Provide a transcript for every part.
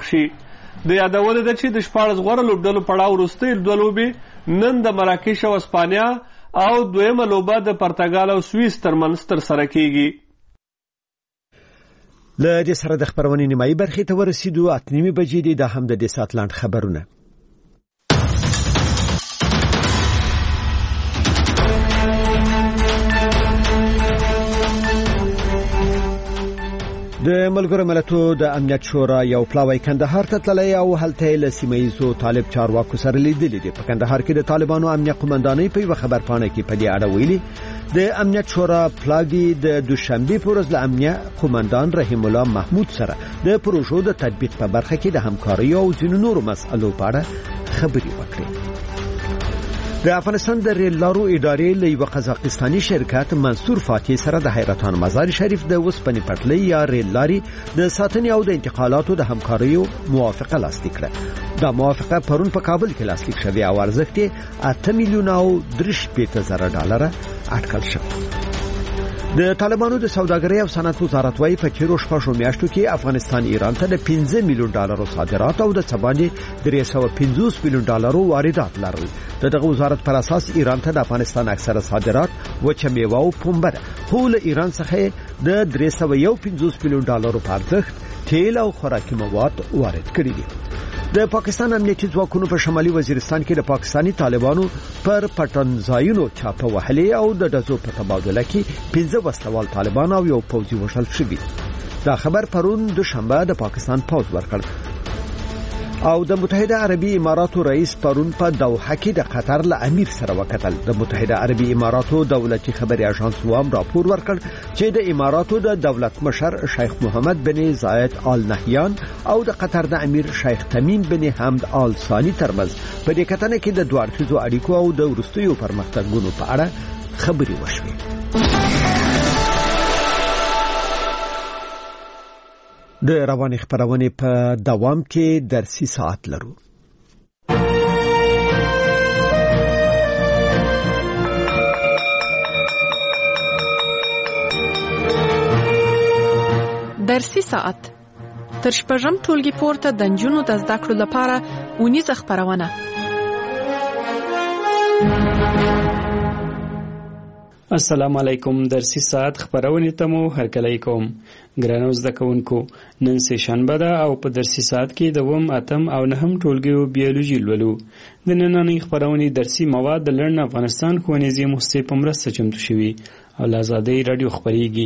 مخ شي. د یادونه ده چې د 14 غوره لوبډلو پړاو وروستۍ دوه لوبې نن د مراکش او اسپانیا او دویمه لوبه د پرتګال او سویس ترمنځ ترسره کیږي. له دې سره د خبرونې نیمایي برخې ته ورسېدو. 8:30 بجې دي. دا هم د دې ساعت لاند خبرونه. د ملګرو ملتونو د امنیت شورا یو پلاوی کندهار ته تللی او هلته له سیمه‌ییزو طالب چارواکو سره لیدلي دي. په کندهار کې د طالبانو امنیت قومندانۍ په یو خبرپاڼه کې په دې اړه ویلي د امنیت شورا پلاوی د دوشنبه پر ورځ له امنیت قومندان رحیم الله محمود سره د پروژو د تطبیق په برخه کې د همکارۍ او ځینو نورو مسئلو په اړه خبرې وکړې. د افغانستان د ریل لارو ادارې له یو قزاقستاني شرکت منصور فاتح سره د حیرتان مزار شریف د وسپنې پټلۍ یا ریل لارې د ساتنې او د انتقالاتو د همکاریو موافقه لاسلیک کړه. دا موافقه پرون په کابل کې لاسلیک شوه او ارزښت یې $8,380,000 اټکل شوی. د طالبانو د سوداګرۍ او صنعت وزارت وايي په تیرو شپږو میاشتو کې افغانستان ایران ته د $15 میلیون صادرات او د څه $350 میلیون واردات لرل. دغه وزارت پر اساس ایران ته د افغانستان اکثره صادرات وچه میوه او پنبه ده. خو له ایران څخه د $350 میلیون په ارزښت تیل او خوراکي مواد وارد کړي دي. د پاکستان امنیتي ځواکونو په شمالي وزیرستان کې د پاکستانی طالبانو پر پټنځایونو چاپه وهلې او د دزو په تبادله کې 15 وسلوال طالبان او یو پوځي وژل شوي. دا خبر پرون دوشنبه د پاکستان پوځ ورکړ او د متحده عربي اماراتو رئیس پرون په دوحه کې د قطر له امیر سره وکتل. د متحده عربي اماراتو دولتي خبري اژانس وام راپور ورکړ چې د اماراتو د دولت مشر شیخ محمد بن زاید آل نهیان او د قطر د امیر شیخ تمیم بن حمد آل ثانی ترمنځ په دې کتنه کې د دوه اړخیزو اړیکو او د وروستیو پرمختګونو په اړه خبري وشوې. د رواني خبرونه په دوام کې درسي ساعت لرو. درسي ساعت تر شپږم ټولګي پورته د نجونو د زده کړو لپاره ونیزه خبرونه. السلام علیکم. درسي ساعت خبرونه ته مو هرکلی کوم. ګرانو زده کوونکو، نن سه شنبه ده او په درسي ساعت کې د 8 او 9 ټولګیو بیولوژي لولو. د نننۍ خبرونه درسي مواد د لړن افغانستان ښوونیزې موسسې په مرسته چمتو شوي او له آزادۍ رادیو خبرېږي.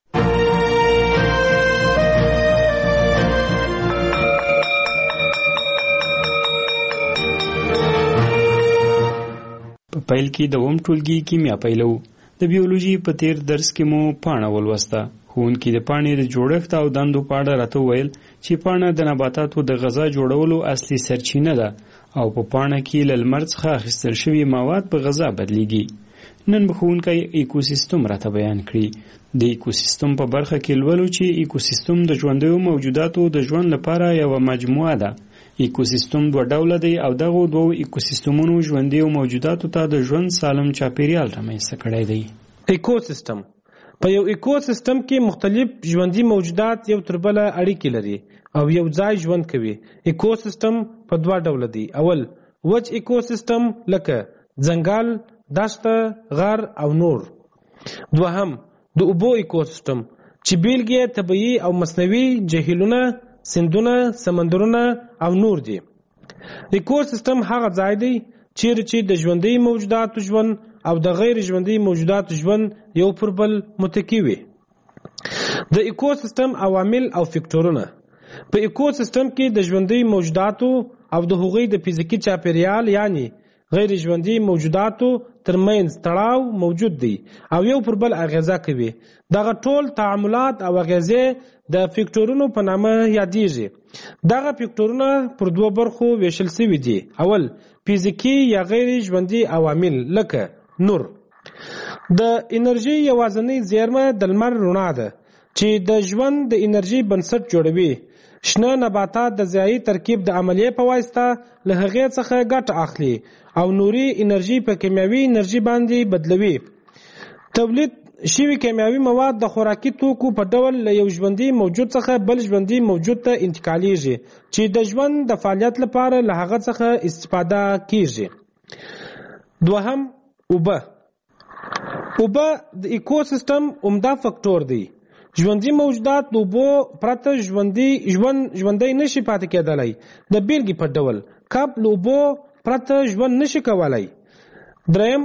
په پیل کې د 8 ټولګي کیمیا پیلو. د بیولوژي په تیر درس کې مو پاڼه ولوسته. ښوونکي د پاڼې د جوړښت او دندو په اړه راته وویل چې پاڼه د نباتاتو د غذا جوړولو اصلي سرچینه ده او په پاڼه کې له لمر څخه اخیستل شوي مواد په غذا بدلیږي. نن به ښوونکی ایکوسیستم راته بیان کړي. د ایکوسیستم په برخه کې لولو چې ایکوسیستم د ژوندیو موجوداتو د ژوند لپاره یوه مجموعه ده. ایکوسیستم دوه ډوله دی او دغه دوه ایکوسیستمونو ژوندیو موجوداتو ته د ژوند سالم چاپیریال رامنځته کړی دی. ایکوسیستم په یو ایکوسیستم کې مختلف ژوندي موجودات یو تر بله اړیکې لري او یو ځای ژوند کوي. ایکوسیستم په دوه ډوله دی. اول وچ ایکوسیستم لکه ځنګل، دښته، غر او نور. دوهم د اوبو ایکوسیستم چې بیلګې طبیعي او مصنوعي جهیلونه، سیندونه، سمندرونه او نور دي. ایکوسیستم هغه ځای دی چیرې چې د ژوندي موجوداتو ژوند او د غیر ژوندي موجوداتو ژوند یو پر بل متکی وي. د ایکوسیستم عوامل او فکټورونه. په ایکوسیستم کې د ژوندي موجوداتو او د هغوی د فزیکي چاپیریال یعنی غیر ژوندي موجوداتو ترمنځ تړاو موجود دی او یو پر بل اغیزه کوي. دغه ټول تعاملات او اغیزې د فکټورونو په نامه یادېږي. دغه فکټورونه پر دوه برخو ویشل شوي دي. اول فزیکي یا غیر ژوندي عوامل لکه نور. د انرژي یوازینۍ زیرمه د لمر رڼا ده چې د ژوند د انرژي بنسټ جوړوي. شنه نباتات د ضیایي ترکیب د عملیې په واسطه له هغې څخه ګټه اخلي او نوري انرژي په کیمیاوي انرژي باندې بدلوي. تولید شوي کیمیاوي مواد د خوراکي توکو په ډول له یو ژوندي موجود څخه بل ژوندي موجود ته انتقالیږي چې د ژوند د فعالیت لپاره له هغه څخه استفاده کیږي. دوهم، اوبه د ایکوسیستم عمده فکټور دی. ژوندي موجودات د اوبو پرته ژوندی نشي پاتې کېدلی. د بیلګې په ډول کب له اوبو پرته ژوند نشي کولی. دریم،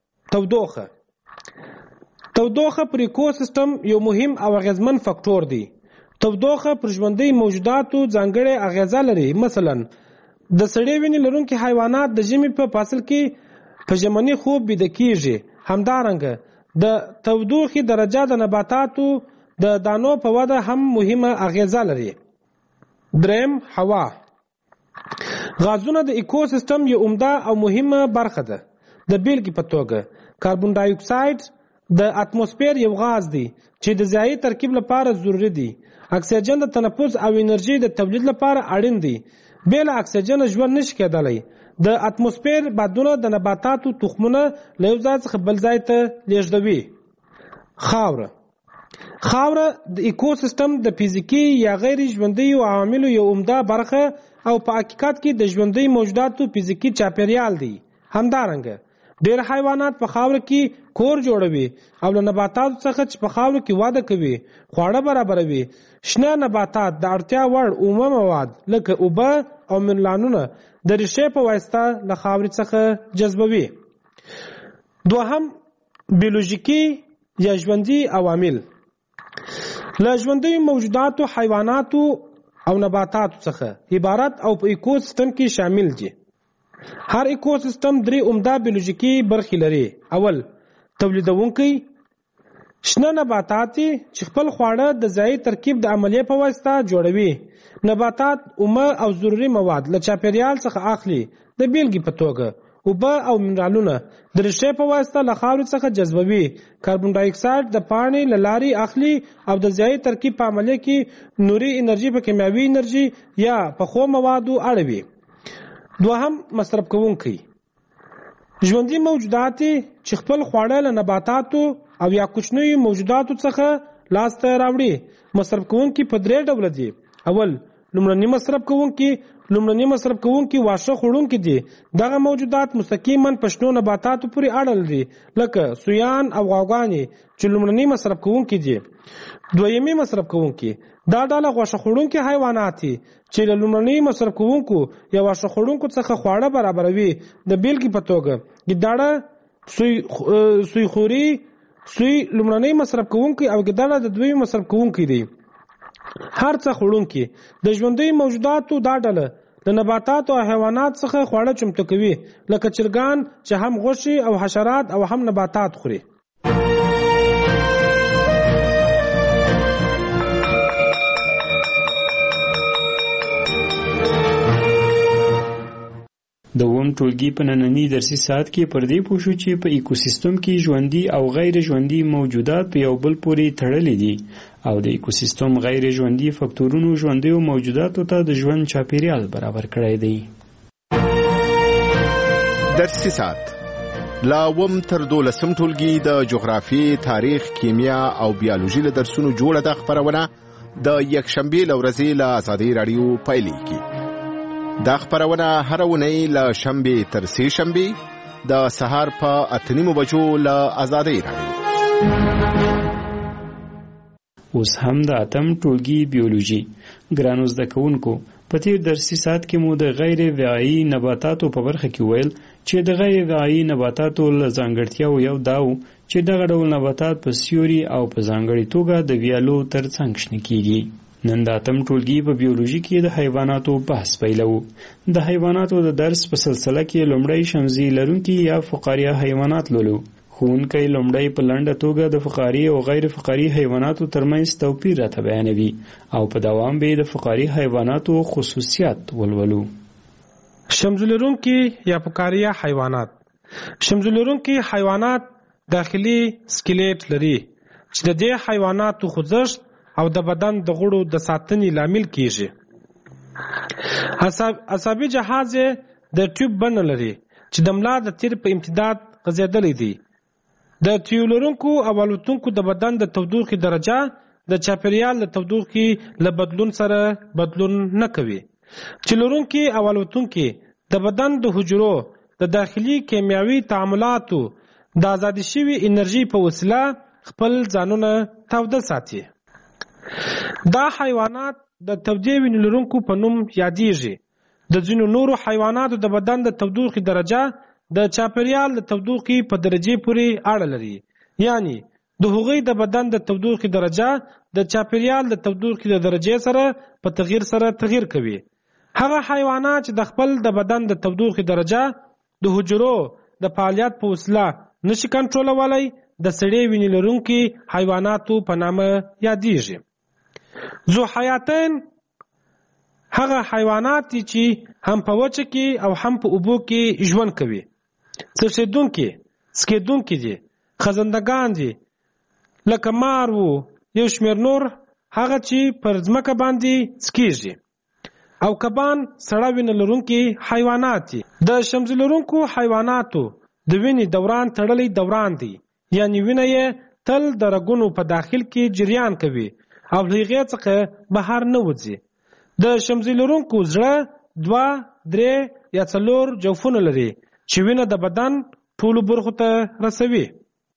تودوخه پر ایکوسیستم یو مهم او اغیزمن فکټور دی. تودوخه پر ژوندي موجوداتو ځانګړې اغیزه لري. مثلا د سړې وینې لرونکي حیوانات د ژمي په فصل کې په ژمني خوب بیده کیږي. همدارنګه د تودوخې درجه د نباتاتو د دانو په وده هم مهمه اغیزه لري. دریم، هوا. غازونه د ایکوسیستم یو عمده او مهمه برخه ده. د بیلګې په توګه کاربن ډای اکساید د اتموسفیر یو غاز دی چې د ضایع ترکیب لپاره ضروری دی. اکسیجن د تنفس او انرژي د تولید لپاره اړین دی. بې له اکسیجن ژوند نشي کېدلی. د اتموسفیر بادونه د نباتاتو تخمونه له یو ځای څخه بل ځای ته لیږدوي. خاوره د ایکوسیستم د فزیکي یا غیر ژوندي عواملو یو عمده برخه او په حقیقت کې د ژوندي موجوداتو فزیکي چاپیریال دی. همدارنګه ډېر حیوانات په خاوره کې کور جوړوي او له نباتاتو څخه چې په خاوره کې وده کوي خواړه برابروي. شنه نباتات د اړتیا وړ عمومي مواد لکه اوبه او منرالونه د ریښې په واسطه له خاورې څخه جذبوي. دوهم، بیولوژیکي یا ژوندي عوامل. له ژوندي موجوداتو حیواناتو او نباتاتو څخه عبارت او په ایکوسیستم کې شامل دي. هر ایکوسیستم 3 عمده بیولوژیکي برخې لري. اول، تولیدونکي شنه نباتات چې خپل خواړه د ضایع ترکیب د عملیې په واسطه جوړوي. نباتات اومه او ضروري مواد له چاپیریال څخه اخلي. د بیلګې په توګه اوبه او منرالونه د ریښې په واسطه له خاورې څخه جذبوي. کاربن ډای اکساید د پاڼې له لارې اخلي او د ضایع ترکیب په عملیې کې نوري انرژي په کیمیاوي انرژي یا پخو موادو اړوي. دوهم، مصرف کوونکي. ژوندي موجودات چې خپل خواړه له نباتاتو او یا کوچنیو موجوداتو څخه لاسته راوړي. مصرف کوونکي په 3 ډوله دي. اول، لومړني مصرف کوونکي واښه خوړونکي دي. دغه موجودات مستقیما په شنو نباتاتو پورې اړه لري لکه سویان او غواګانې چې لومړني مصرف کوونکي دي. دویمي مصرف کوونکي دا ډله غوښه خوړونکي حیوانات دي چې له لومړني مصرف کوونکو یا واښه خوړونکو څخه خواړه برابروي. د بیلګې په توګه ګیدړه، سوی خوري، سوی لومړني مصرف کوونکي او ګیدړه د دویمي مصرف کوونکي دي. هر څه خوړونکي د ژوندي موجوداتو دا ډله د نباتاتو او حیوانات څخه خواړه چمتو کوي لکه چرګان چې هم غوښې او حشرات او هم نباتات خوري. د اووم ټولګي په ننني درسي ساعت کې پر دې پوه شو چې په ایکوسیستم کې ژوندي او غیر ژوندي موجودات په یو بل پورې تړلي دي او د ایکوسیستم غیر ژوندي فکټورونو ژوندیو موجوداتو ته د ژوند چاپیریال برابر کړی دی. درسي ساعت لا اووم تر 12 ټولګي د جغرافي، تاریخ، کیمیا او بیولوژي له درسونو جوړه د خبرونه د یکشنبه لورځي له آزادۍ رادیو پایلیږي. دا خبرونه هر اونۍ له شنبه تر سه شنبه د سهار په 8:30 بجو له آزادۍ رادیو. اوس هم د اتم ټولګي بیولوژي ګرانو زده کوونکو په تیر درسي ساعت کې مو د غیر وعایی نباتاتو په برخه کې ویل چې د غیر وعایی نباتاتو له ځانګړتیاو یو داو چې دغه ډول نباتات په سیوري او په ځانګړي توګه د ویالو ترڅنګ شنه کیږي. نن د اتم ټولګي په بیولوژي کې د حیواناتو بحث پیلو. د حیواناتو د درس په سلسله کې لومړی شمزي لرونکي یا فقاریه حیوانات لولو. ښوونکی لومړی په لنډه توګه د فقاري او غیر فقاري حیواناتو ترمنځ توپیر راته بیانوي او په دوام به د فقاري حیواناتو خصوصیات ولولو. شمزي لرونکي یا فقاریه حیوانات. شمزي لرونکي حیوانات داخلي سکلیټ لري چې د دې حیواناتو خوځښت او د بدن د غړو د ساتنې لامل کیږي. عصبي جهاز د ټیوب بڼه لري چې د ملا د تیر په امتداد غځېدلی دی. د تیو لرونکو او الوتونکو د بدن د تودوخې درجه د چاپیریال د تودوخې له بدلون سره بدلون نه کوي. چې لرونکي او الوتونکي د بدن د حجرو د داخلي کیمیاوي تعاملاتو د ازادي شوي انرژي په وسیله خپل ځانونه تاوده ساتي. دا حیوانات د تودې وینې لرونکو په نوم یادیږي. د ځینو نورو حیواناتو د بدن د تودوخې درجه د چاپیریال د تودوخې په درجې پورې اړه لري. یعنی د هغوی د بدن د تودوخې درجه د چاپیریال د تودوخې د درجې سره په تغییر سره تغییر کوي. هغه حیوانات چې د خپل د بدن د تودوخې درجه د حجرو د فعالیت په وسیله نشي کنټرولولای د سړې وینې لرونکي حیواناتو په نامه یادیږي. ذو حیاتین هغه حیوانات دي چې هم په وچه کې او هم په اوبو کې ژوند کوي. څرخېدونکي، سکېدونکي دي، خزندګان دي، لکه مار وو یو شمېر نور هغه چې پر ځمکه باندې سکېږي. او کبان سړه وینه لرونکي حیوانات دي. د شمزي لرونکو حیواناتو د وینې دوران تړلی دوران دی، یعنی وینه یې تل د رګونو په داخل کې جریان کوي او له هغې څخه بهر نه وځي. د شمزي لرونکو زړه 2، 3 یا 4 جوفونه لري چې وینه د بدن ټولو برخو ته رسوي.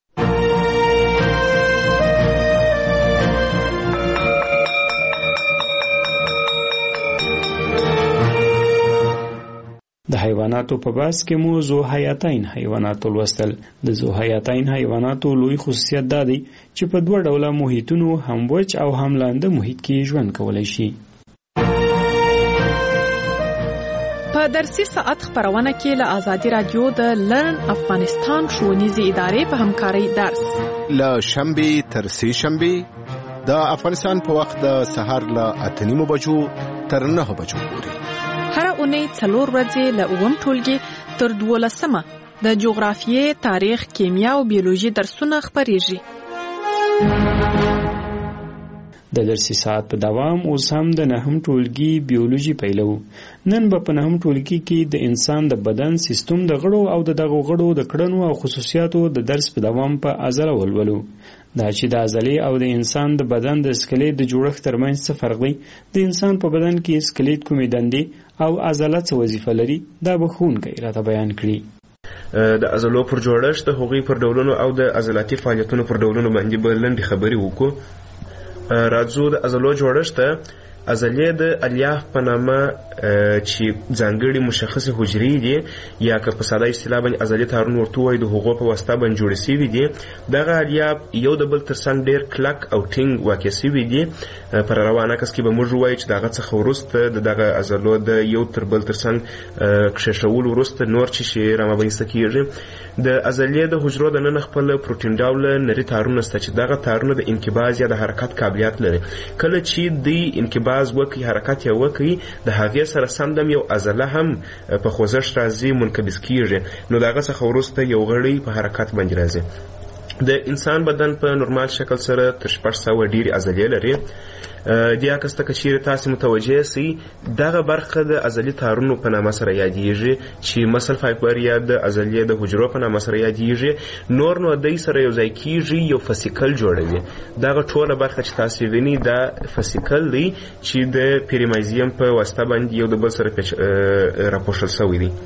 د حیواناتو په بحث کې مو ذو حیاتین حیوانات ولوستل. د ذو حیاتین حیواناتو لوی خصوصیت دا دی چې په 2 ډوله محیطونو هم وچ او هم لاندې محیط کې ژوند کولی شي. په درسي ساعت خبرونه کې له آزادي رادیو د لرن افغانستان ښوونیزې ادارې په همکارۍ درس له شنبې تر سې شنبې د افغانستان په وخت د سهار له 8:30 بجو تر 9 بجو پورې. هر اونۍ 4 ورځې له 9 ټولګي تر 12 د جغرافیې، تاریخ، کیمیا او بیولوژي درسونه خپریږي. د درسي ساعت په دوام اوس هم د 9 ټولګي بیولوژي پیلو. نن به په 9 ټولګي کې د انسان د بدن سیستم د غړو او دغه غړو د کړنو او خصوصیاتو د درس په دوام په عضله ولولو. دا چې د عضلې او د انسان د بدن د سکلیټ د جوړښت ترمنځ څه فرق دی، د انسان په بدن کې سکلیټ کومې دندې او عضله څه وظیفه لري، دا به ښوونکی راته بیان کړي. د عضلو پر جوړښت، د هغوی پر ډولونو او د عضلاتي فعالیتونو پر ډولونو باندې به لنډې خبرې وکړو. راځو د عضلو جوړښت ته. عضلې د الیاف په نامه چې ځانګړي مشخصې حجرې دي یا که په ساده اصطلاح باندې عضلې تارونه ورته وایي، د هغو په واسطه باندې جوړې سوي دي. دغه الیاف یو د بل تر څنګ ډېر کلک او ټینګ واقع سوي دي. په روان عکس کې به موږ ووایو چې د هغه څخه وروسته د دغه عضلو د یو تر بل تر څنګ کښېښولو وروسته نور چې شی رامنځته کېږي. د عضلې د حجرو دننه خپل پروټین ډوله نري تارونه شته چې دغه تارونه د انقباض یا د حرکت قابلیت لري. کله چې دوی انقباض وکړي، حرکت یې وکړي، د هغې سره سمدم یو عضله هم په خوځښت راځي، منقبض کېږي. نو د هغه څخه وروسته یو غړی په حرکت باندې راځي. د انسان بدن په نورمال شکل سره تر 600 ډېرې عضلې لري. دې عکس ته که چیرې تاسې متوجه سئ، دغه برخه د عضلي تارونو په نامه سره یادیږي چې مسل فایبر یا د عضلې د حجرو په نامه سره یادیږي. نور نو دوی سره یو ځای کیږي، یو فسیکل جوړوي. دغه ټوله برخه چې تاسې وینئ دا فسیکل دی چې د پیریمایزیم په واسطه باندې یو د بل سره راپوښل شوی دی.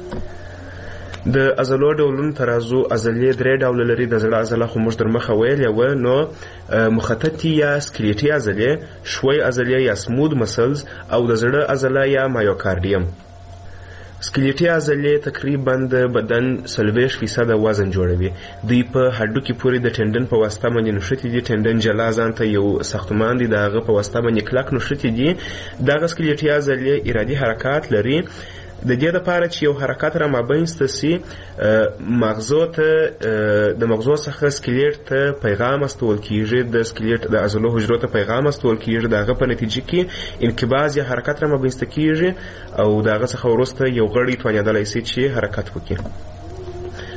د عضلو ډولونو ته راځو. عضلې 3 ډوله لري. د زړه عضله خو موږ در مخه ویلې وه، نو مخططي یا سکلیټي عضلې، شوی عضلې یا سمود مسلز، او د زړه عضله یا مایوکاردیم. سکلیټي عضلې تقریبا د بدن 40% وزن جوړوي. دوی په هډوکي پورې د ټنډن په واسطه باندې نښتي دي. ټنډن جلا ځان ته یو ساختمان دی، د هغه په واسطه باندې کلک نښتي دي. دغه سکلیټي عضلې ارادي حرکات لري. د دې لپاره چې یو حرکت را مابینسته سي، مغزو ته د مغزو څخه سکلیټ ته پیغام استول کیږي، د سکلیټ د عضلو حجرو ته پیغام استول کیږي. د هغه په نتیجه کې انقباض یا حرکت را مابینسته کیږي او د هغه څخه وروسته یو غړی توانېدلی سي چې حرکت وکړي.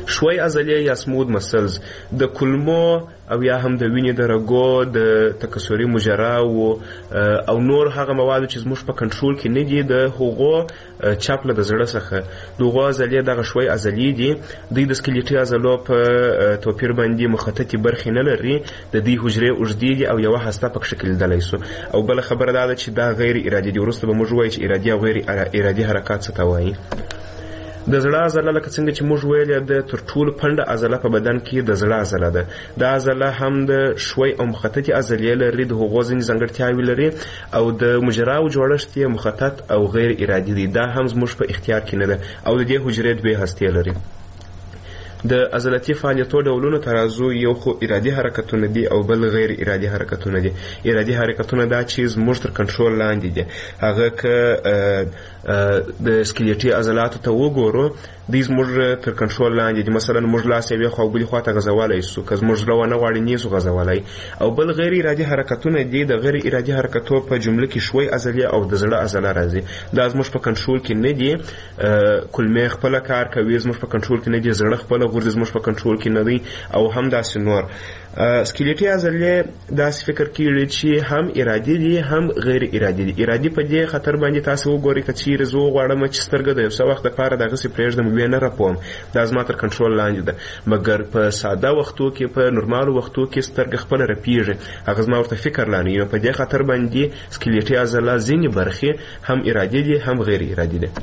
شوی عضلې یا سمود مسلز د کلمو او یا هم د وینې د رګو د تکثري مجرا او نور هغه مواد چې زموږ په کنټرول کې نه دي د هغو چاپله د زړه څخه دغه عضلې دغه شوی عضلې دي دوی د سکلیټي عضلو په توپیر باندې مخططي برخې نه لري د دې حجرې اوږدې دي او یوه هسته پکې شکلېدلی سو او بله خبره دا ده چې دا غیر ارادي دي وروسته به موږ ووایو چې ارادي او غیر ارادي حرکات څه ته وایي د زړه عضله لکه څنګه چې موږ ویلې د تر ټولو پنډه عضله په بدن کې د زړه عضله ده دا عضله هم د شوی او مخططي عضلې لري د هغو ځینې ځانګړتیاوې لري او د مجراو جوړښت یې مخطط او غیر ارادي دی دا هم زموږ په اختیار کې نه ده او د دې حجرې دوې هستې لري د عضلاتي فعالیتو ډولونو ترازو یو خو ارادي حرکتونه دي او بل غیر ارادي حرکتونه دي ارادي حرکتونه دا چې زموږ تر کنټرول لاندې دي هغه که د سکلیټي عضلاتو ته وګورو دوی زموږ تر کنټرول لاندې دي مثلا موږ لاس یوې خوا او بلې خوا ته غځولی سو که زموږ زړه ونه غواړي نه سو غځولی او بل غیر ارادي حرکتونه دي د غیر ارادي حرکتو په جمله کې شوی عضلې او د زړه عضله راځي دا زموږ په کنټرول کې نه دي کلمې خپله کار کوي زموږ په کنټرول کې نه دي زړه خپله غورځي زموږ په کنټرول کې نه دی او هم داسې نور سکلیټي عضلې داسې فکر کیږي چې هم ارادي دي هم غیر ارادي دي ارادي په دې خطر باندې تاسو وګورئ که چیرې زه وغواړم چې سترګه د یو څه وخت دپاره دغسې پرېږدم ویې نه رپوم دا زما تر کنټرول لاندې ده مګر په ساده وختو کې په نورمالو وختو کې سترګه خپله رپېږي هغه زما ورته فکر لاندې نو په دې خطر باندې سکلیټي عضله ځینې برخې هم ارادي دي هم غیر ارادي دي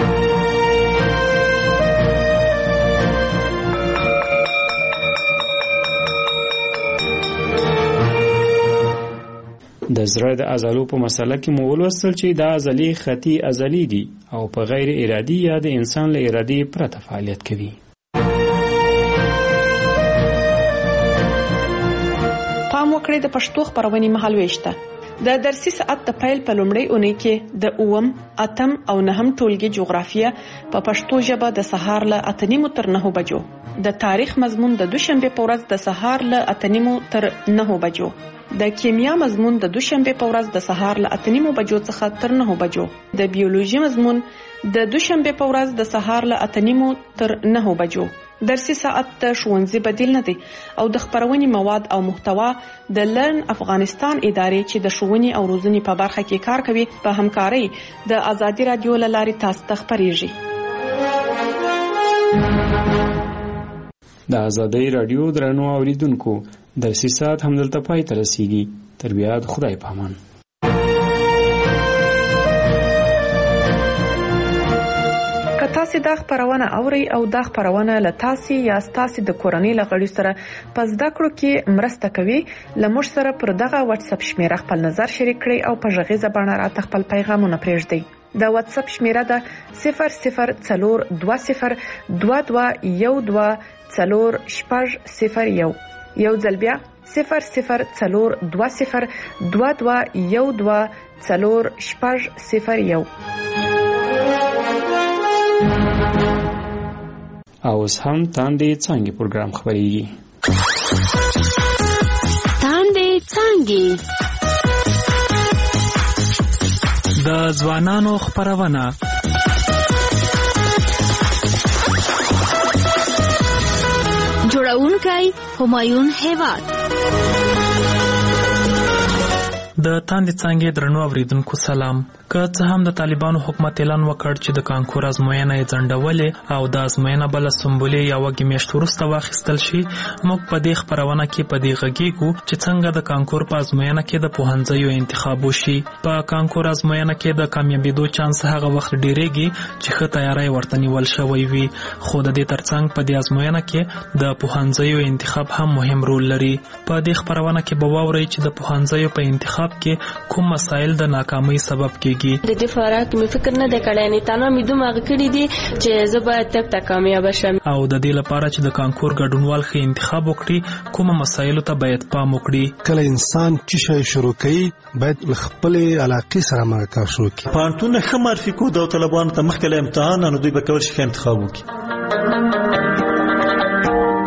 د زړه د عضلو په مسله کې مو ولوستل چې دا عضلې خطي عضلې دي او په غیر ارادي یا د انسان له ارادې پرته فعالیت کوي. پام وکړئ د پښتو خبرونې مهالوېش ته. د درسي ساعت د پیل په لومړۍ اونۍ کې د 8 اتم او 9 ټولګي جغرافیه په پښتو ژبه د سهار له 8:30 تر 9 بجو د تاریخ مضمون د دوشنبه په ورځ د سهار له 8:30 تر 9 بجو د کیمیا مضمون د دوشنبه په ورځ د سهار له 8:30 بجو څخه تر 9 بجو د بیولوژي مضمون د دوشنبه په ورځ د سهار له 8:30 تر 9 بجو درسي ساعت د ښوونځي بدیل نه دی او د خبرونې مواد او محتوا د لرن افغانستان ادارې چې د ښوونې او روزنې په برخه کې کار کوي په همکارۍ د ازادي رادیو له لارې تاسو ته خبرېږي. د ازادي رادیو درنو اوریدونکو درسي ساعت همدلته پای ته رسیږي. تر بیا د خدای په امان. تاسو دا خبرونه اوري او دا خبرونه له تاسو یا تاسو د کورنۍ لغړي سره پس دا کړو کې مرسته کوي لمر سره پر دغه واتس اپ شمیره خپل نظر شریک کړئ او په ژغې زبانه راته خپل پیغامونه پرېږدئ. دا واتس اپ شمیره ده 002012124001 یو ځل بیا 002012124001 اوس هم تاندې څانګې پروګرام خبرېږي. تاندې څانګې د ځوانانو خبرونه جوړونکی همایون هیواد. د تاندې څانګې درنو اوریدونکو سلام. که څه هم د طالبانو حکومت اعلان وکړ چې د کانکور ازموینه یې ځنډولې او د ازموینه بل سمبولې یا وګي میاشت وروسته واخیستل شي، موږ په دې خبرونه کې په دې غږیږو چې څنګه د کانکور په ازموینه کې د پوهنځیو انتخاب وشي. په کانکور ازموینه کې د کامیابیدو چانس هغه وخت ډیریږي چې ښه تیاری ورته نیول شوی وي، خو د دې ترڅنګ په دې ازموینه کې د پوهنځیو انتخاب هم مهم رول لري. په دې خبرونه کې به واورئ چې د پوهنځیو په انتخاب کې کوم مسایل د ناکامۍ سبب کېږي. د دې فارق مې فکر نه دی کړی، نه تنه مې دومره کړی دی چې زه باید تک کامیاب شم. او د دې لپاره چې د کانکور ګډونوال ښه انتخاب وکړي، کوم مسایلو ته باید پام وکړي. کله انسان چې شی شروع کوي باید خپل علاقې سره مرکه شروع کړي. پانتون ښه معرفي کو د طالبانو ته مخکې له امتحان نو دوی به کول شي انتخاب وکړي.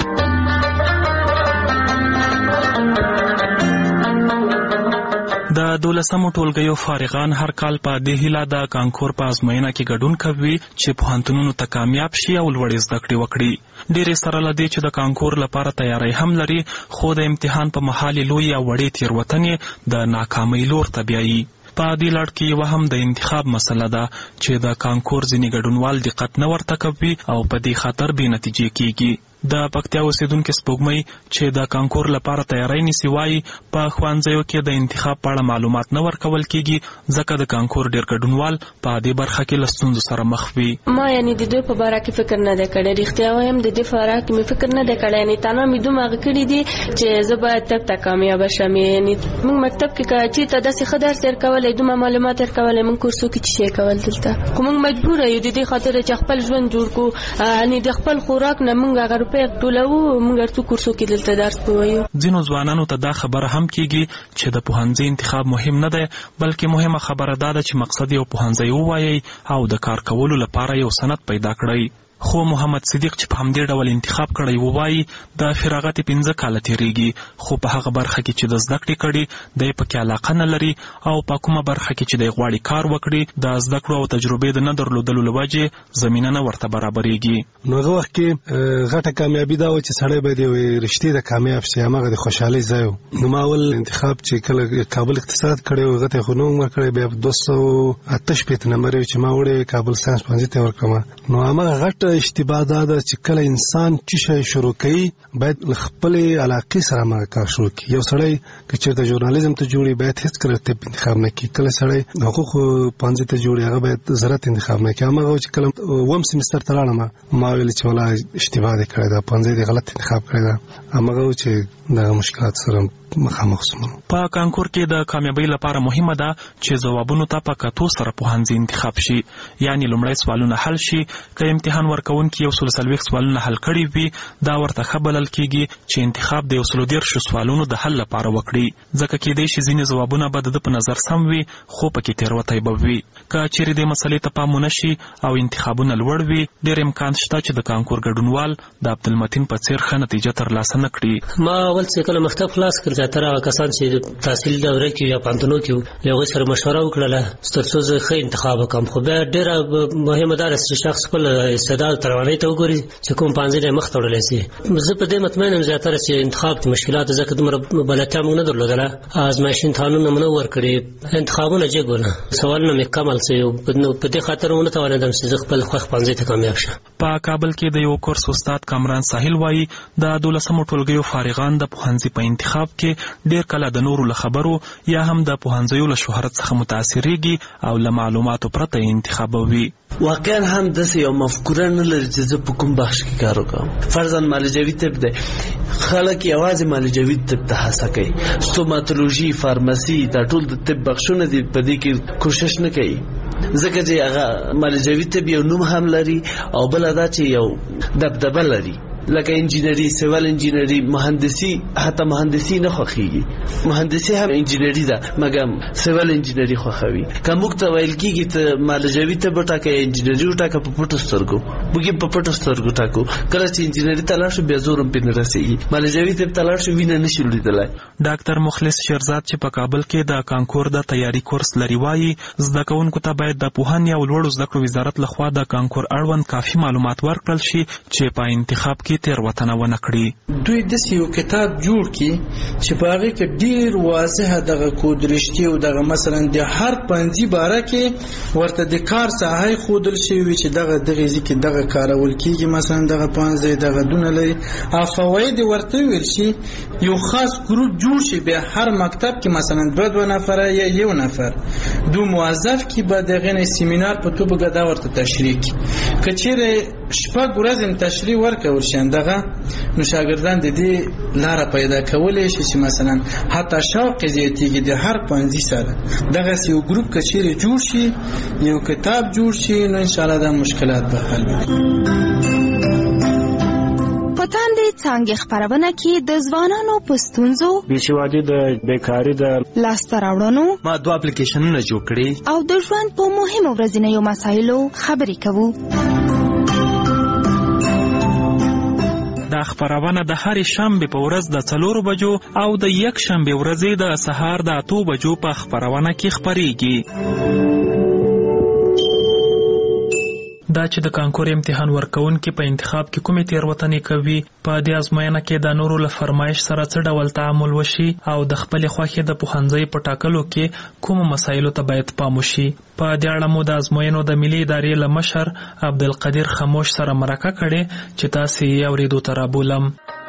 د د 12مو ټولګیو فارغان هر کال په دې هیله د کانکور په ازموینه کې ګډون کوي چې پوهنتونونو ته کامیاب شي او لوړې زده کړې وکړي. ډېرې سره له دې چې د کانکور لپاره تیاری هم لري، خو د امتحان په مهال لوی او وړې تېروتنې د ناکامۍ لور ته بیایي. په دې لړ کې یوه هم د انتخاب مسله ده چې د کانکور ځینې ګډونوال دقت نه ورته کوي او په دې خاطر بې نتیجې کیږي. د پکتیا اوسیدونکي سپوږمۍ چې د کانکور لپاره تیاری نیسي وایي په ښوونځیو کې د انتخاب په اړه معلومات نه ورکول کیږي، ځکه د کانکور ډېر ګډونوال په دې برخه کې له ستونزو سره مخ وي. ما یعنی د دوی په باره کې فکر نه دی کړی، رښتیا وایم د دې په باره کې مې فکر نه دی کړی. یعنې تنها مې دومره کړي دي چې زه باید طب ته کامیابه شم. یعنې موږ مکتب کې که چېرته داسې ښه درس تېر کولی، دومره معلومات تېر کولی، موږ کورسو کې څه شی کول دلته، خو موږ مجبوره یو د دې خاطر چې خپل ژوند جوړ کړو. یعنې د خپل خوراک نه موږ هغه روپۍ ټولوو، موږ څو کورسو کې دلته درس ووایو. ځینو ځوانانو ته دا خبره هم کیږي چې د پوهنځي انتخاب مهم نه دی، بلکې مهمه خبره دا ده چې مقصد یو پوهنځی ووایي او د کار کولو لپاره یو سند پیدا کړئ. خو محمد صدیق چې په همدې ډول انتخاب کړی ووایي د فراغت 15 کاله تېرېږي، خو په هغه برخه کې چې د زده کړې کړي دی پکې علاقه نه لري او په کومه برخه کې چې دی غواړي کار وکړي د زده کړو او تجربې د نه درلودلو له وجې زمینه نه ورته برابرېږي. نو هغه وخت کې غټه کامیابي دا و چې سړی باید یو رښتې د کامیاب شي، هماغه د خوشحالۍ ځای و. نو ما اول انتخاب چې کله کابل اقتصاد کړی و، هغه ته خو نه عمر کړی، بیا 288 نمبر چې ما وړی کابل ساینس پوهنځي ته ورکړم. نو هماغه غټ اشتباه دا ده چې کله انسان چې شی شروع کوي باید خپل علاقې سره ما کار شروع کړي. یو سړی که چېرته ژورنالیزم ته جوړي باید هیڅ کله طب انتخاب نه کړي. کله سړی حقوق پوهنځي ته جوړي هغه باید زراعت انتخاب نه کړي. هماغه چې کله اووم سیمستر ته لاړم ما ویل چې ولا اشتباه دې کړی ده، پوهنځي دې غلط انتخاب کړی ده. هماغه چې دغه مشکلات سره مخامخ شوم. په کانکور کې د کامیابی لپاره مهمه ده چې ځوابونو ته په کتو سره پوهنځي انتخاب شي، یعنی لومړی سوالونه حل شي. که امتحان ورکوونکي 140 سوالونه حل کړي وي، دا ورته ښه بلل کیږي چې انتخاب د 130 سوالونو د حل لپاره وکړي، ځکه کېدای شي ځینې ځوابونه به د په نظر سم وي خو پکې تېروتی به وي. که چیرې دې مسلې ته پام ونه شي او انتخابونه لوړ وي، ډېر امکان شته چې د کانکور ګډونوال د عبدالمتین په څېر ښه نتیجه ترلاسه نه کړي. ما اول چې کله مکتب خلاص کړ زیاتره هغه کسان چې تحصیل دوره کې یا پوهنتونو کې له هغوی سره مشوره وکړله تر څو زه ښه انتخاب وکړم. خو بیا ډېره مهمه دا ده چې شخص خپل استعداد توانایي ته وګوري چې کوم پوهنځی نه مخ ته وړلی شي. زه په دې مطمئن یم زیاتره چې انتخاب کې مشکلات ځکه دومره بلدتیا موږ نه درلودله، ازمایښتي امتحانونه مو نه ورکړي، انتخابونه جګ ونه، سوالونه مې کم حل شوي. په دې خاطر ونه توانېدم چې زه خپل خوښ پوهنځي ته کامیاب شم. په کابل کې د یو کورس استاد کامران ساحل وایي د 12مو ټولګیو فارغان د پوهنځي په انتخاب کې ډېر کله د نورو له خبرو یا هم د پوهنځیو له شهرت څخه متاثرېږي او له معلوماتو پرته یې انتخابوي. واقعا هم داسې یو مفکوره نه لري چې زه په کوم بخش کې کار وکړم. فرضاً معالجوي طب دی، خلک یوازې معالجوي طب ته هڅه کوي. ستوماتولوژي، فارمسي، دا ټول د طب بخشونه دي، په دې کې کوشش نه کوي ځکه چې هغه معالجوي طب یو نوم هم لري او بله دا چې یو دبدبه لري، لکه انجینری، سیول انجینری، مهندسی. حتی مهندسی نه خوښیږي، مهندسی هم انجینری ده مګم سیول انجینری خوښوي. که موږ ته ویل کېږي ته معالجوي طب وټاکه انجینری وټاکه، په پټو سترګو موږ یې په پټو سترګو ټاکو. کله چې انجینری ته لاړ شو بیا زور هم پرې نه رسېږي، معالجوي طب ته لاړ شو وینه نه شي لیدلی. ډاکټر مخلص شیرزاد چې په کابل کې د کانکور د تیاری کورس لري وایي زده کوونکو ته باید د پوهنې او لوړو زده کړو وزارت لخوا د کانکور اړوند کافي معلومات ورکړل شي چې په انتخاب کې تېروتنه ونه کړي. دوی داسې یو کتاب جوړ کړي چې په هغې کې ډېر واضحه دغه کود رشتې او دغه مثلا د هر پوهنځي باره کې ورته د کار ساحه ښودل شوي وي چې دغه ځای کې دغه کارول کېږي، مثلا دغه پوهنځی دغه دونه لري او فواید ورته ویل شي. یو خاص ګروپ جوړ شي، بیا هر مکتب کې مثلا 2 نفره یا 1 نفر دو موظف کې به دغه نه سیمینار په توګه دا ورته تشریح کړي. که چیرې شپږ ورځې تشریح ورکول شي دغه نو شاګردان د دې لاره پیدا کولی شي چې مثلا حتی شوق زیاتېږي د هر پوهنځي سره. دغسې یو ګروپ که چیرې جوړ شي، یو کتاب جوړ شي، نو انشاءالله دا مشکلات به حل وي. په تاندې څانګې خپرونه کې د ځوانانو په ستونزو، بېسوادي، د بیکاري، د لاسته راوړنو، ما 2 اپلیکیشنونه جوړ کړي او د ژوند په مهمو ورځنیو مسایلو خبرې کوو. دا خپرونه د هرې شنبې په ورځ د 4 بجو او د یک شنبې ورځې د سهار د 8 بجو په خپرونه کې خپریږي. دا چې د کانکور امتحان ورکوونکي په انتخاب کې کومې تېروتنې کوي، په دې ازموینه کې د نورو له فرمایش سره څه ډول تعامل وشي او د خپلې خوښې د پوهنځي په ټاکلو کې کومو مسایلو ته باید پام وشي. په دې اړه مو د ازموینو د ملي ادارې له مشر عبدالقدیر خموش سره مرکه کړې چې تاسې یې اورېدو ته رابولم.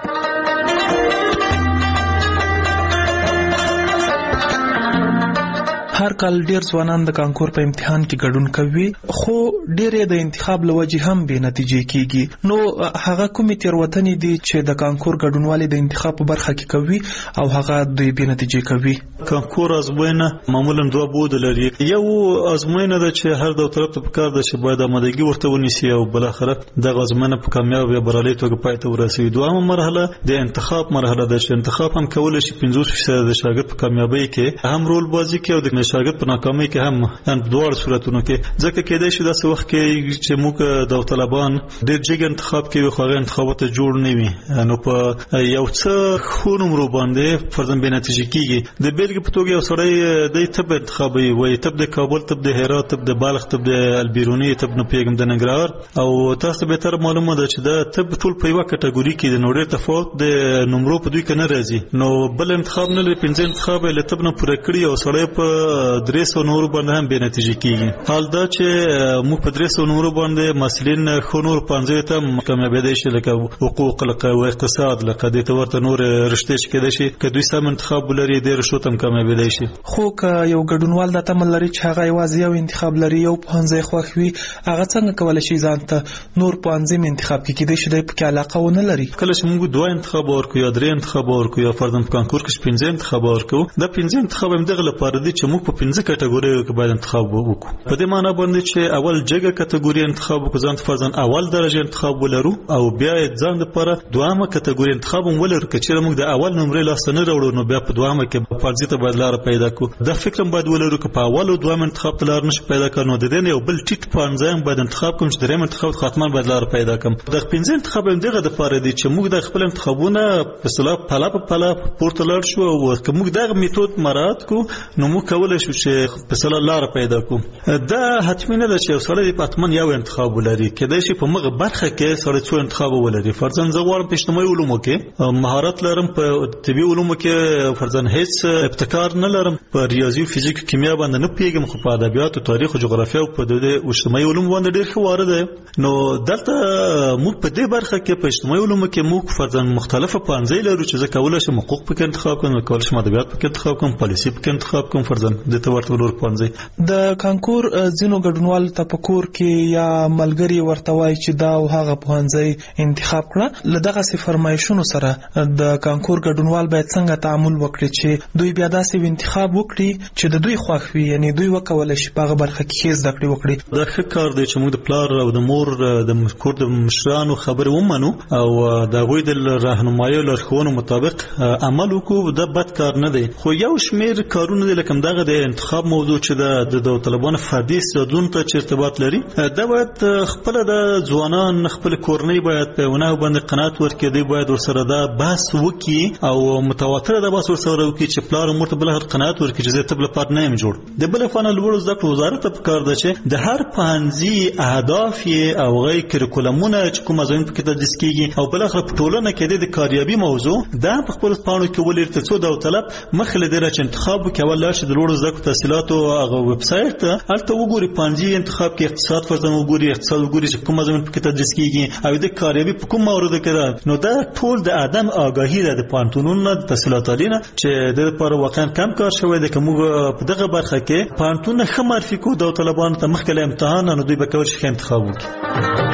هر کال ډیر ځوانان د کانکور په امتحان کې ګډون کوي، خو ډیر د انتخاب له وجې هم بې نتیجې کیږي. نو هغه کومې تېروتنې دي چې د کانکور ګډونوالي د انتخاب په برخه کې کوي او هغه دوی بې نتیجې کوي؟ کانکور ازموینه معمولا 2 بعد لري. یو ازموینه ده چې هر دو طرف ته پکار ده چې باید آمادګي ورته ونیسي او بل اخر دغه ازموینه په کامیاب یا بریالي توګه پای ته ورسوي. دویمه مرحله د انتخاب مرحله ده چې انتخاب هم کولای شي 50% د شاګرد په کامیابی کې هم رول بازی کوي او د شاګرد په ناکامۍ کې هم دوه صورتونو کې. ځکه کېدای شي داسې وخت کې چې موږ د طالبان ډېر جګ انتخاب کوي خو هغه انتخابات جوړ نه وي، نو په یو څه ښو نمرو باندې فرضاً بې نتیجې کېږي. د بیلګې په توګه یو سړی د طب انتخابوي، وایي طب د کابل، طب د هرات، طب د بلخ، طب د البیروني، طب نه پوهېږم د ننګرهار، او تاسو ته بهتر معلومه ده چې دا طب ټول په یوه کټګوري کې د نو ډېر تفاوت د نمرو په دوی کې نه راځي. نو بل انتخاب نه لري، 5 انتخاب یې له طب نه پوره کړي او سړی په 300 نورو باندې هم بې نتیجې کېږي. حال دا چې موږ په 300 نورو باندې مسلین خو نور 5 ته کامیابېدای شي، لکه حقوق، لکه اقتصاد، لکه دې ته ورته نور رشتې چې کېدای شي که دوی سم انتخاب ولري د رشتو ته هم کامیابېدای شي. خو که یو ګډونوال دا تمه لري چې هغه یوازې یو انتخاب لري، یو پوهنځی خوښ وي، هغه څنګه کولی شي ځان ته نور پوهنځي انتخاب کړي؟ کېدای شي دی پکې علاقه ونه لري. کله چې موږ 2 انتخاب ورکوو یا 3 انتخاب ورکوو یا فرضاً په کانکور کې 5 انتخاب ورکوو، دا 5 انتخاب هم دغه لپاره دي چې موږ په 5 کټګوریو کې باید انتخاب وکړو. په دې معنی باندې چې اول جګه کټګوري انتخاب وکړو، ځان فرضاً اول درجه انتخاب ولرو، او بیا ځان لپاره دوامه کټګوري انتخاب هم ولرو. که چېرې موږ د اول نمرې لاسته نه راوړو نو بیا په دوامه کې پوهنځي ته باید لاره پیدا کړو. دا فکر هم باید ولرو که په اول او دویم انتخاب ته لاره نشو پیدا کړو نو د دې نه یو بل ټیټ پوهنځی هم باید انتخاب کوم چې دریم انتخاب حتما باید لاره پیدا کړم. د 5 انتخاب هم دغه دپاره دی چې موږ د خپل انتخابونه په اصطلاح پله په پله پورته لاړ شو، او که موږ دغه میتود مراعات کړو نو موږ کولی شو چې په اصطلاح لاره پیدا کړو. دا حتمي نه ده چې یو سړی حتما یو انتخاب ولري، کېدای شي په مغه برخه کې سړی 2 انتخاب ولري. فرضاً زه غواړم په اجتماعي علومو کې مهارت لرم، په طبي علومو کې فرضاً هیڅ ابتکار نه لرم، په ریاضي او فزیک او کیمیا باندې نه پوهېږم، خو په ادبیات او تاریخ او جغرافیا او په اجتماعي علومو باندې ډېر ښه وارد دی. نو دلته موږ په دې برخه کې په اجتماعي علومو کې موږ فرضاً مختلفه پوهنځۍ لرو چې زه کولی شم حقوق پکې انتخاب کړم، کولی شم ادبیات پکې انتخاب کړم، پالیسي پکې انتخاب کړم، فرضاً دې ته ورته نور پوهنځۍ. د کانکور ځینو ګډونوالو ته په کور کې یا ملګري ورته وایي چې دا او هغه پوهنځی انتخاب کړه. له دغسې فرمایشونو سره د کانکور ګډونوال باید څنګه تعامل وکړي چې دوی بیا داسې انتخاب وکړي چې د دوی خوښ وي، یعنې دوی وکولی شي په هغه برخه کې ښې زده کړې وکړي؟ دا ښه کار دی چې موږ د پلار او د مور د کور د مشرانو خبرې ومنو او د هغوی د راهنمایۍ او لارښوونو مطابق عمل وکړو. دا بد کار نه دی، خو یو شمېر کارونه دي لکه دغه د انتخاب موضوع چې د داوطلبانو فردي استعدادونو ته چې ارتباط لري، دا باید خپله د ځوانان خپل کورنۍ باید په یو نحو باندې قناعت ورکړي، دوی باید ورسره دا بحث وکړي او متواتره دا بحث ورسره وکړي چې پلار او مور ته بله قناعت ورکړي چې زه طب لپاره نه یم جوړ. د بله خوا نه لوړو زده کړو وزارت ته پکار ده چې د هر پوهنځي اهداف یې او هغه کریکولمونه چې کوم مضامین پکې تدریس کېږي او بالاخره په ټولنه کې د کاریابي موضوع دا په خپلو پاڼو کې ولري، تر څو داوطلب مخکې له دې چې انتخاب وکړي اول لاړ شي د لوړو زده کړو تحصیلاتو هغه ویبسایټ ته، هلته وګوري پوهنځي انتخاب کې اقتصاد فرضاً وګوري، اقتصاد وګوري چې کوم مضامین پکې تدریس کېږي او د کاریابي په کوم موردو کې ده. نو دا ټول د عدم آګاهي ده د پوهنتونونو نه، د تحصیلات عالي نه، چې د دې لپاره واقعا کم کار شوی دی. که موږ په دغه برخه کې پوهنتونونه ښه معرفي کړو داوطلبانو ته مخکې له امتحان، نو دوی به کولی شي ښه انتخاب وکړي.